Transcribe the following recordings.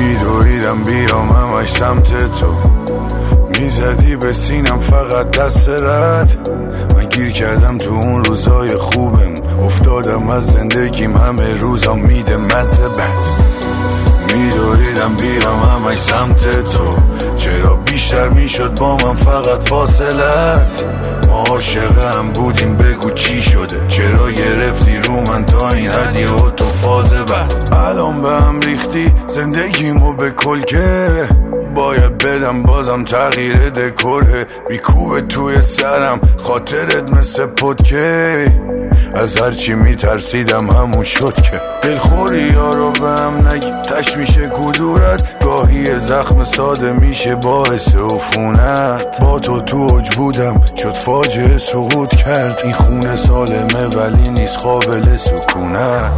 میدویدم بیام همش سمت تو، میزدی به سینم فقط دست رد. من گیر کردم تو اون روزای خوبم، افتادم از زندگیم همه روزا میده مزه بد. میدویدم بیام همش سمت تو، چرا بیشتر میشد با من فقط فاصلت. ما عاشق هم بودیم بگو چی شده، چرا گرفتی رو من تا این حدی و تو فاز بعد. الان به هم ریختی زندگیمو به کلکه، باید بدم بازم تغییر دکوره. بیکوبه توی سرم خاطرت مثل پدکه، از هرچی میترسیدم همون شد که دلخوری یارو به هم نگی تش میشه کدورت. گاهی زخم ساده میشه باعث عفونت. با تو اوج بودم شد فاجعه سقوط کرد، این خونه سالمه ولی نیست قابل سکونت.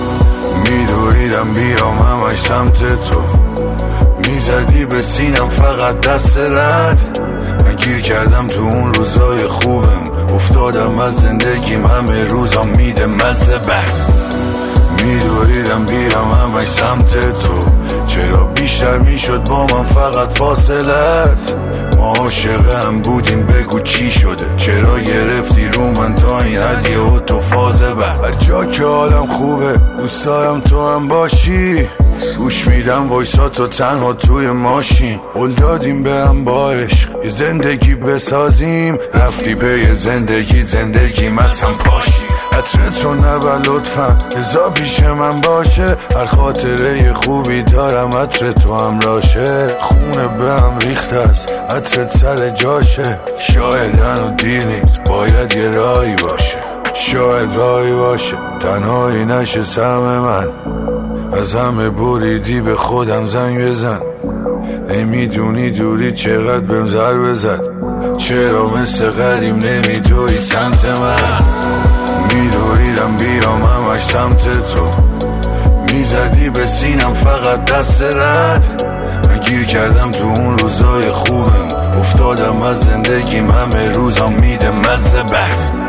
میدویدم بیام همش سمت تو، میزدی به سینم فقط دست رد. من گیر کردم تو اون روزای خوبم، افتادم از زندگیم همه روزا میده مزه بد. میدویدم بیام همش سمت تو، چرا بیشتر میشد با من فقط فاصلت. ما عاشق هم بودیم بگو چی شده، چرا گرفتی رو من تا این حدی و تو فاز بعد. هر جا که حالم خوبه دوست دارم تو هم باشی، گوش میدم وایساتو تنها توی ماشین. قول دادیم به هم با عشق یه زندگی بسازیم، رفتی به زندگیم از هم پاشی. عطرتو نبر لطفا بذار پیش من باشه، هر خاطره خوبی دارم عطر تو هم راشه. خونه به هم ریخت است عطرت سر جاشه، شاید هنو دیر نیست باید یه راهی باشه. شاید راهی باشه تنهایی نشه سهم من، از همه بریدی به خودم زنگ بزن. ای میدونی دوری چقدر بهم ضربه زد، چرا مثل قدیم نمیدوی سمت من. میدویدم بیام همش سمت تو، میزدی به سینم فقط دست رد. من گیر کردم تو اون روزای خوبم، افتادم از زندگیم همه روزا میده مزه بد.